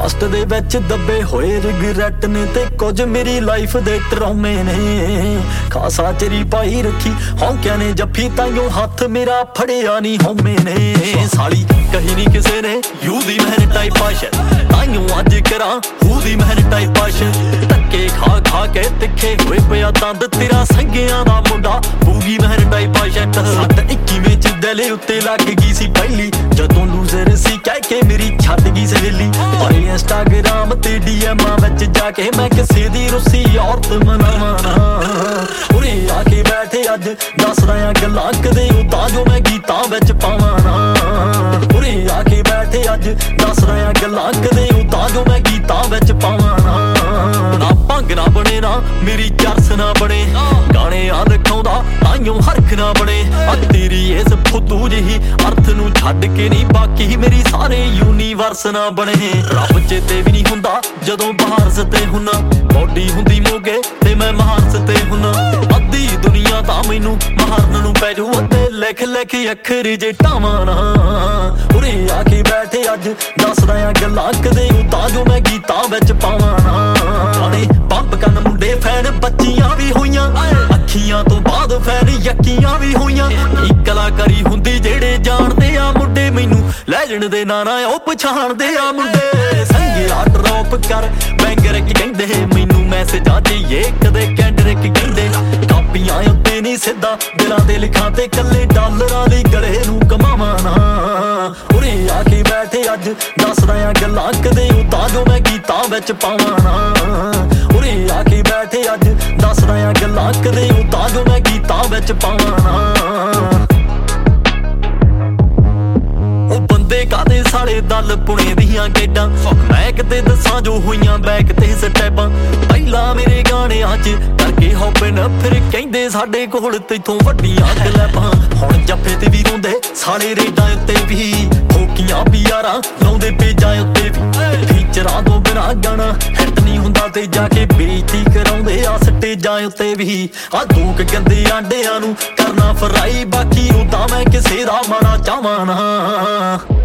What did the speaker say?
Past ਦੇ ਵਿੱਚ ਦੱਬੇ ਹੋਏ ਰਿਗਰੈਟ ਨੇ ਤੇ ਕੁਝ ਮੇਰੀ ਲਾਈਫ ਦੇ ਟਰੌਮੇ ਨੇ। ਖਾਸਾ ਚਿਰੀ ਪਾਈ ਰੱਖੀ ਹੌਂਕਿਆਂ ਨੇ ਜੱਫੀ ਤਾਈਓ ਹੱਥ ਮੇਰਾ ਫੜਿਆ ਨਹੀਂ ਹਉਮੇ ਨੇ। ਸਾਲੀ ਕਹੀ ਨਹੀਂ ਕਿਸੇ ਨੇ ਯੂ ਦੀ ਮਹਿਨ ਟਾਈਪ ਆਸ਼ਰ ਤਾਈਓ ਅੱਜ ਕਰਾਂ ਹੂ ਦੀ ਮਹਿਨ ਟਾਈਪ ਆਸ਼ਰ। ਧੱਕੇ ਖਾ ਖਾ ਕੇ ਤਿੱਖੇ ਹੋਏ ਪਿਆ ਦੰਦ ਤੇਰਾ ਸੰਗਿਆਂ ਦਾ ਮੁੰਡਾ ਬੂਗੀ ਮਹਿਨ ਟਾਈਪ ਆਸ਼ਰ। ਸੱਟ 21ਵੇਂ ਚ ਦਿਲ ਉੱਤੇ ਲੱਗ ਗਈ ਸੀ ਪਹਿਲੀ ਜਦੋਂ ਲੂਜ਼ਰ ਸੀ ਕਹਿ ਕੇ ਮੇਰੀ ਛੱਡ ਗਈ ਸਹੇਲੀ। ਪਰ ਇੰਸਟਾਗ੍ਰਾਮ ਤੇ ਡੀਐਮਾਂ ਵਿੱਚ ਜਾ ਕੇ ਮੈਂ ਕਿਸੇ ਦੀ ਰੁੱਸੀ ਔਰਤ ਮਨਾਵਾਂ ਨਾ। ਉਰੇ ਆ ਕੇ ਬੈਠੇ ਅੱਜ ਦੱਸਦਾ ਆ ਗੱਲਾਂ ਕਦੇ ਉਦਾਂ ਜੋ ਮੈਂ ਗੀਤਾਂ ਵਿੱਚ ਪਾਵਾਂ ਨਾ। ਉਰੇ ਆ ਕੇ ਬੈਠੇ ਅੱਜ ਦੱਸਦਾ ਆ ਗੱਲਾਂ ਕਦੇ ਉਦਾਂ ਜੋ ਮੈਂ ਗੀਤਾਂ ਵਿੱਚ ਪਾਵਾਂ ਨਾ। ਭੰਗ ਨਾ ਬਣੇ ਨਾ ਮੇਰੀ ਚਰਸ ਨਾ ਬਣੇ ਗਾਣੇ ਆ ਦਿਖਾਉਂਦਾ ਤਾਈਓ ਹਰਖ ਨਾ ਬਣੇ। ਆ ਤੇਰੀ ਇਸ ਫੁੱਦੂ ਜਿਹੀ ਅਰਥ ਨੂੰ ਛੱਡ ਕੇ ਨਹੀਂ ਬਾਕੀ ਮੇਰੀ ਸਾਰੇ ਯੂਨੀਵਰਸ ਨਾ ਬਣੇ। ਰੱਬ ਚੇਤੇ ਵੀ ਨਹੀਂ ਹੁੰਦਾ ਜਦੋਂ ਬਹਾਰਸ ਤੇ ਹੁੰਨਾ ਬੋਡੀ ਹੁੰਦੀ ਮੋਗੇ ਤੇ ਮੈਂ ਮਹਾਰਸ ਤੇ ਹੁੰਨਾ। ਅੱਧੀ ਦੁਨੀਆ ਤਾਂ ਮੈਨੂੰ ਮਾਰਨ ਨੂੰ ਪੈ ਜੂ ਅਤੇ ਲਿਖ ਲਿਖ ਅੱਖਰ ਜੇ ਟਾਵਾਂ ਨਾ। ਉਰੇ ਆ ਕੇ ਬੈਠੇ ਅੱਜ ਦੱਸਦਾ ਆ ਗੱਲਾਂ ਕਦੇ ਉਦਾਂ ਜੋ ਮੈਂ ਗੀਤਾਂ ਵਿੱਚ ਪਾਵਾਂ ਨਾ। ਗਾਣੇ ਪੰਪ ਕੰਨ ਮੁੰਡੇ ਫੈਨ ਬੱਚੀਆਂ ਵੀ ਹੋਈਆਂ ਅੱਖੀਆਂ ਤੋਂ ਬਾਅਦ ਫੈਨ ਯਕੀਆਂ ਵੀ ਹੋਈਆਂ। ਇੱਕ ਕਲਾਕਾਰੀ ਹੁੰਦੀ ਜਿਹੜੇ ਜਾਣਦੇ ਆ ਮੁੰਡੇ ਮੈਨੂੰ ਲੈਜੈਂਡ ਦੇ ਨਾਂ ਨਾਲ ਉਹ ਪਛਾਣਦੇ ਆ ਮੁੰਡੇ। ਸੰਗਿਆ ਡਰੌਪ ਕਰ ਬੈਂਗਰ ਕੀ ਕਹਿੰਦੇ ਮੈਨੂੰ ਮੈਸੇਜਾਂ 'ਚ ਇਹ ਕਦੇ ਕੈਂਡਰਿਕ ਕਹਿੰਦੇ। ਕਾਪੀਆਂ ਉੱਤੇ ਨਹੀਂ ਸਿੱਧਾ ਦਿਲਾਂ ਦੇ ਲਿਖਾਂ ਤੇ ਕੱਲੇ ਡਾਲਰਾਂ ਲਈ ਗਲੇ ਨੂੰ ਕਮਾਵਾਂ ਨਾ। ਉਰੇ ਆ ਕੇ ਬੈਠੇ ਅੱਜ ਦੱਸਦਾ ਆ ਗੱਲਾਂ ਕਦੇ ਉਦਾਂ ਜੋ ਮੈਂ ਗੀਤਾਂ ਵਿੱਚ ਪਾਵਾਂ ਨਾ। ਉਰੇ ਆ ਕੇ ਬੈਠੇ ਅੱਜ ਦੱਸਦਾ ਆ ਗੱਲਾਂ ਕਦੇ ਉਦਾਂ ਜੋ ਮੈਂ ਗੀਤਾਂ ਵਿੱਚ ਪਾਵਾਂ ਨਾ। ਉਹ ਬੰਦੇ ਕਾਦੇ ਸਾਲੇ ਦਲ ਪੁਣੇ ਦੀਆਂ ਗੇਡਾਂ ਮੈਂ ਕਿਤੇ ਦੱਸਾਂ ਜੋ ਹੋਈਆਂ ਬੈਕ ਤੇ ਸਟੈਪਾਂ। ਪਹਿਲਾਂ ਮੇਰੇ ਗਾਣਿਆਂ 'ਚ ਕਰਕੇ ਹੋਪਨ ਫਿਰ ਕਹਿੰਦੇ ਸਾਡੇ ਕੋਲ ਤੈਥੋਂ ਵੱਡੀਆਂ ਕਲੈਪਾਂ। ਹੁਣ ਜੱਫੇ ਤੇ ਵੀ ਰੋਂਦੇ ਸਾਲੇ ਰੇਡਾਂ ਉੱਤੇ ਵੀ ਠੋਕੀਆਂ ਵੀ ਯਾਰਾਂ ਲਾਉਂਦੇ ਪੇਜਾਂ ਉੱਤੇ ਵੀ। ਫੀਚਰਾਂ ਤੋਂ ਬਿਨਾਂ ਗਾਣਾ ਹਿੱਟ ਨਹੀਂ ਹੁੰਦਾ ਤੇ ਜਾ ਕੇ ਬੇਇੱਜ਼ਤੀ ਕਰਾਉਂਦੇ ਆ ਸਟੇਜਾਂ ਉੱਤੇ ਵੀ। ਆ ਦੂਕ ਗੰਦੇ ਆਂਡਿਆਂ ਨੂੰ ਕਰਨਾ ਫਰਾਈ ਬਾਕੀ ਉਦਾਂ ਮੈਂ ਕਿਸੇ ਦਾ ਮਾੜਾ ਚਾਹਵਾਂ ਨਾ।